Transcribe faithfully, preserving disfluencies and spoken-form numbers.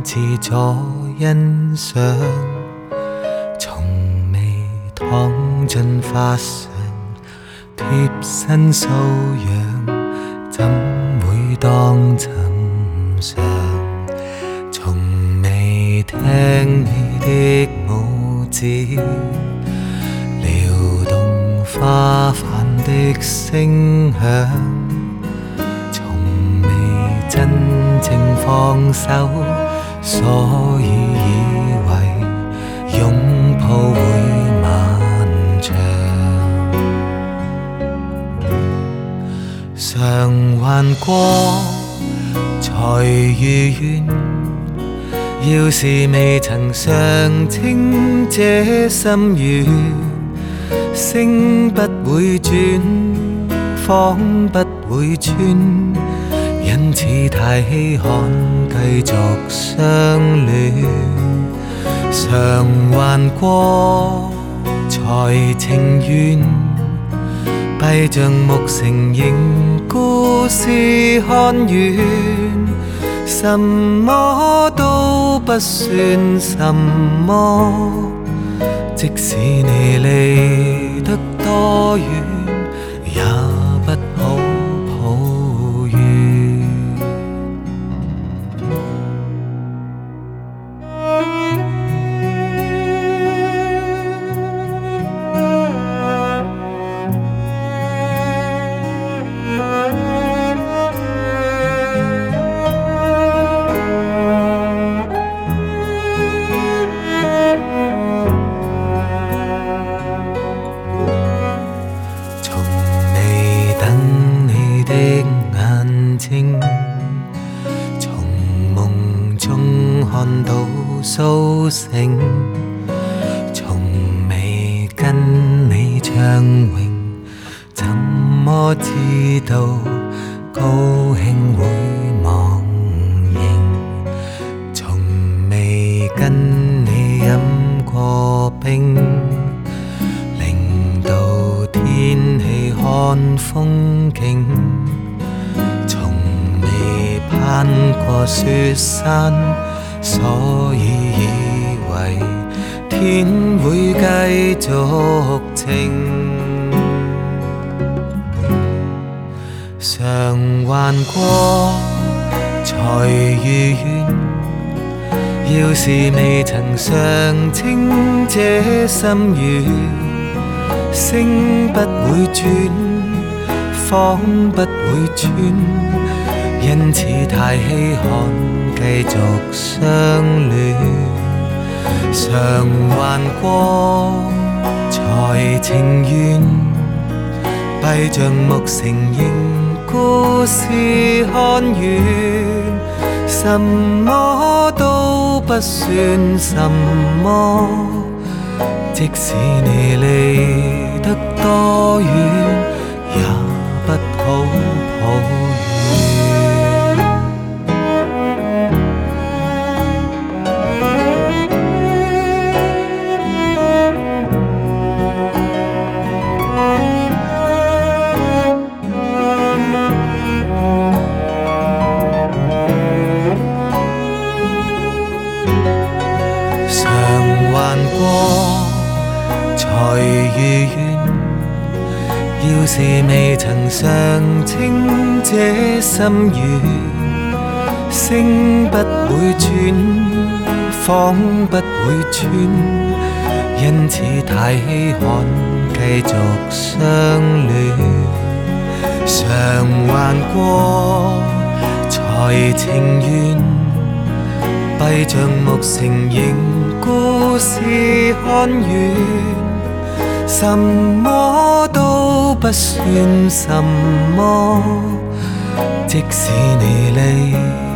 自助欣賞，從未躺進花上，貼身搔癢，怎會當尋常？從未聽你的舞指，撩動花瓣的聲響，從未真正放手，所以以為擁抱會漫長。償還過才如願，要是未曾嘗清這心願，星不會轉，仿不會穿，因此太稀罕繼續相戀。償還過才情願，閉着目承認故事看完，什麼都不算什麼，即使你離得多遠，也不好抱怨。從夢中看到甦醒，從未跟你暢泳，怎麼知道高興會忘形？從未跟你飲過冰，令到天氣看風景，攀過雪山，所以以為天會繼續晴。償還過才如願，要是未曾嘗清這心願，星不會轉，仿不會穿，因此太稀罕繼續相戀。償還過才情願，閉着目承認故事看完，什麼都不算什麼，即使你離得多遠，也不好抱怨。才如願，要是未曾嘗清這心願，星不會轉，仿不會穿，因此太稀罕繼續相戀。償還過才情願，閉着目承認故事看完，什麼都不算什麼，即使你離